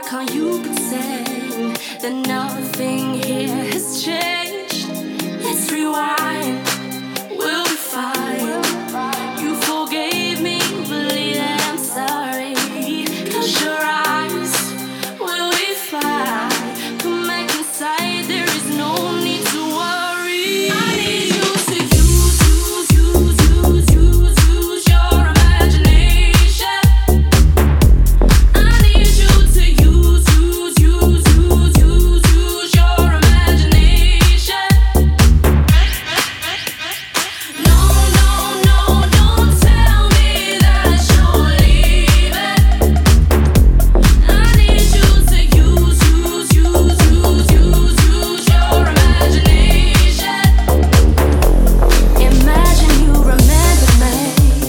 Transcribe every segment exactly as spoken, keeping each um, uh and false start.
can't you pretend that nothing here has changed? Let's rewind, we'll be fine. You forgave me, believe that I'm sorry. Close your eyes, we'll be fine. Come back inside, there is no need to worry. I need you to use, use, use, use, use, use your imagination. I need you to use, use, use, use, use, use your imagination. No, no, no, don't tell me that you're leaving. I need you to use, use, use, use, use, use your imagination. Imagine you remember me,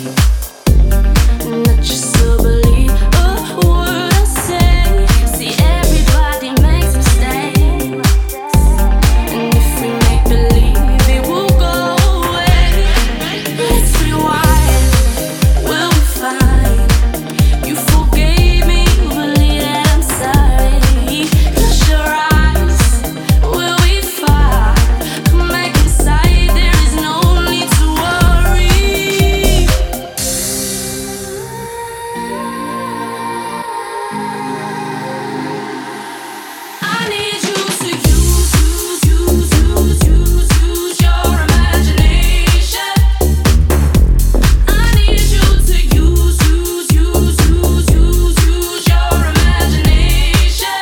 not just to believe a word I say. See, everybody makes mistakes, and if we make believe, it will go away. Let's rewind, we'll be fine. You forgave me, believe that I'm sorry. Close your eyes, we'll be fine. Come back inside, there is no need to worry. I need you to use, use, use, use, use, use your imagination. I need you to use, use, use, use, use, use your imagination.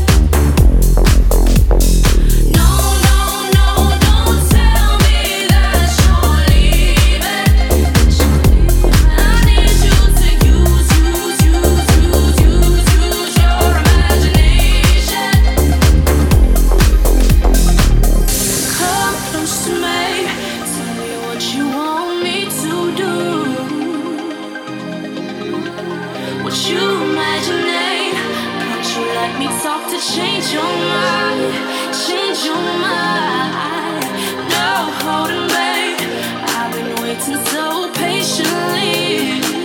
No, no, no, don't tell me that you're leaving. I need you to use, use, use, use, use, use your imagination. Come close to me, tell me what you want me to do. What you imagining? Can't you let me talk to change your mind? Change your mind. No holding back. I've been waiting so patiently.